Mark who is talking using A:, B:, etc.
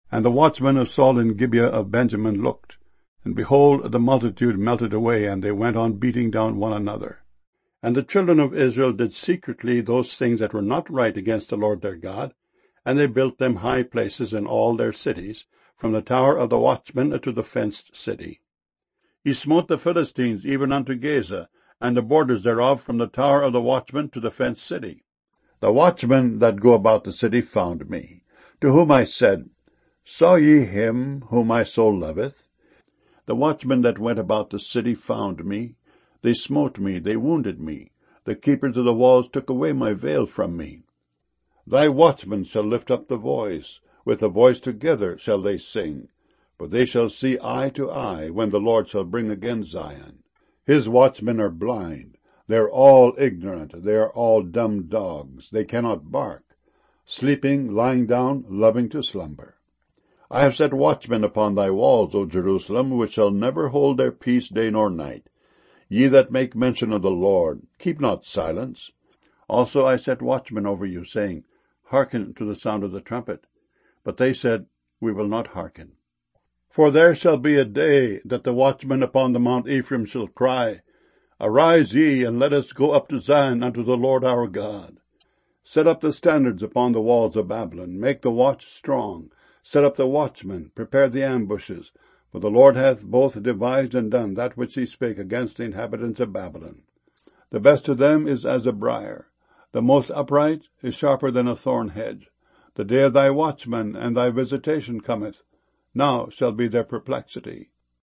A: And the watchmen of Saul in Gibeah of Benjamin looked, and behold, the multitude melted away, and they went on beating down one another. And the children of Israel did secretly those things that were not right against the Lord their God, and they built them high places in all their cities, from the tower of the watchman to the fenced city. He smote the Philistines even unto Gaza, and the borders thereof from the tower of the watchman to the fenced city. The watchmen that go about the city found me, to whom I said, Saw ye him whom my soul loveth? The watchmen that went about the city found me. They smote me, they wounded me. The keepers of the walls took away my veil from me. Thy watchmen shall lift up the voice, with a voice together shall they sing. But they shall see eye to eye, when the Lord shall bring again Zion. His watchmen are blind, they are all ignorant, they are all dumb dogs, they cannot bark. Sleeping, lying down, loving to slumber. I have set watchmen upon thy walls, O Jerusalem, which shall never hold their peace day nor night. Ye that make mention of the Lord, keep not silence. Also I set watchmen over you, saying, Hearken to the sound of the trumpet. But they said, We will not hearken. For there shall be a day that the watchmen upon the Mount Ephraim shall cry, Arise ye, and let us go up to Zion unto the Lord our God. Set up the standards upon the walls of Babylon, make the watch strong. Set up the watchmen, prepare the ambushes. For the Lord hath both devised and done that which he spake against the inhabitants of Babylon. The best of them is as a briar. The most upright is sharper than a thorn hedge. The day of thy watchman and thy visitation cometh. Now shall be their perplexity.